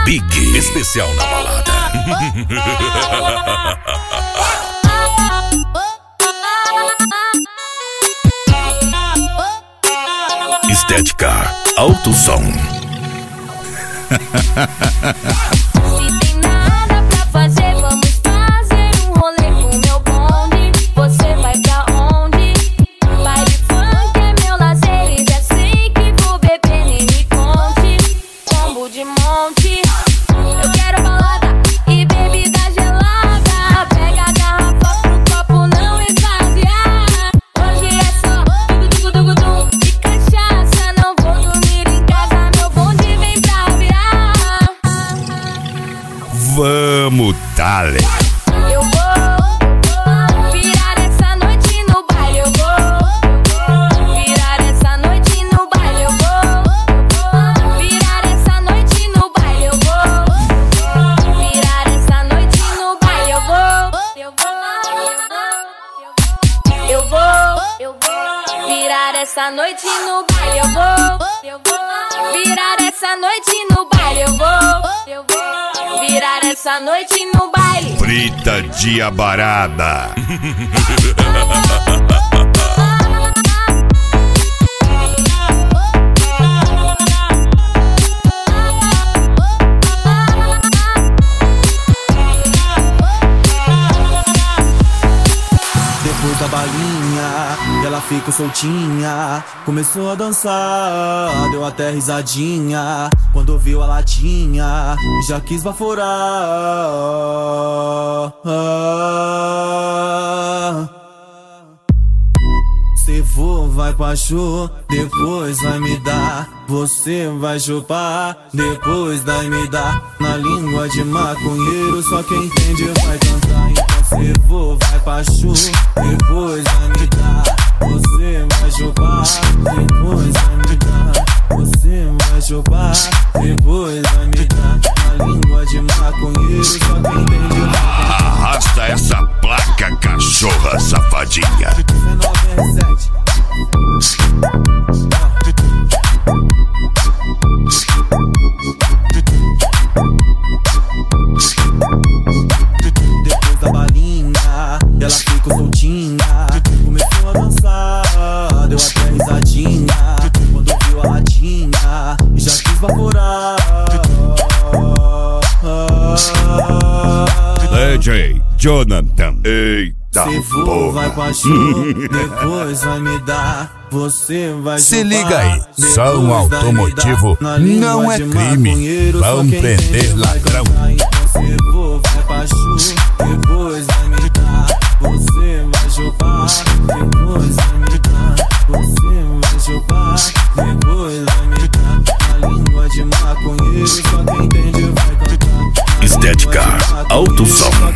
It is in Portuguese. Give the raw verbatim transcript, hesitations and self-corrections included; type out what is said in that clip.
Big, especial na balada. Estética Alto Som. Se tem nada pra fazer, vamos fazer um rolê com meu bonde. Você vai pra onde? Baile funk é meu lazer e já sei que vou beber, nem me conte. Combo de monte, eu quero balada e bebida gelada. Pega a garrafa pro copo não esvaziar. Hoje é só dugu-dugu-dugu-dum e cachaça. Não vou dormir em casa, meu bonde vem pra virar. Vamos, Dale. Eu vou virar essa noite no baile. Eu vou virar essa noite no baile. Eu vou virar essa noite no baile. Eu vou virar essa noite no baile. Eu vou, eu vou, eu vou, eu vou virar essa noite no baile. Eu vou, eu vou virar essa noite no baile. Eu vou, eu vou virar essa noite no baile. Frita de abarada. Depois da balinha, ela ficou soltinha, começou a dançar, deu até risadinha. Quando ouviu a latinha, já quis baforar. Cê for, vai pra chu, depois vai me dar. Você vai chupar, depois vai me dar. Na língua de maconheiro, só quem entende vai cantar. Então cê for, vai pra chu, depois vai me dar. Você vai chupar, depois vai me dar. Você vai chupar, depois vai me dar. Na língua de maconheiro, só quem entende vai cantar. Arrasta essa placa, cachorra safadinha. Depois da balinha, ela ficou soltinha, começou a dançar, deu até risadinha. Quando ouviu a latinha, já quis vaporar. D J Jonathan. Eita Se for, vai pra show, depois vai me dar. Você vai Se chupar, liga aí, som depois vai me automotivo dar. Na língua não é de crime, maconheiro, só vão quem prender entende vai ladrão. cantar. Então se for, vai pra show, depois vai me dar. Você vai chupar, depois vai me dar. Você vai chupar, depois vai me dar. Na língua de maconheiro, só quem entende vai cantar. Estética Alto Som.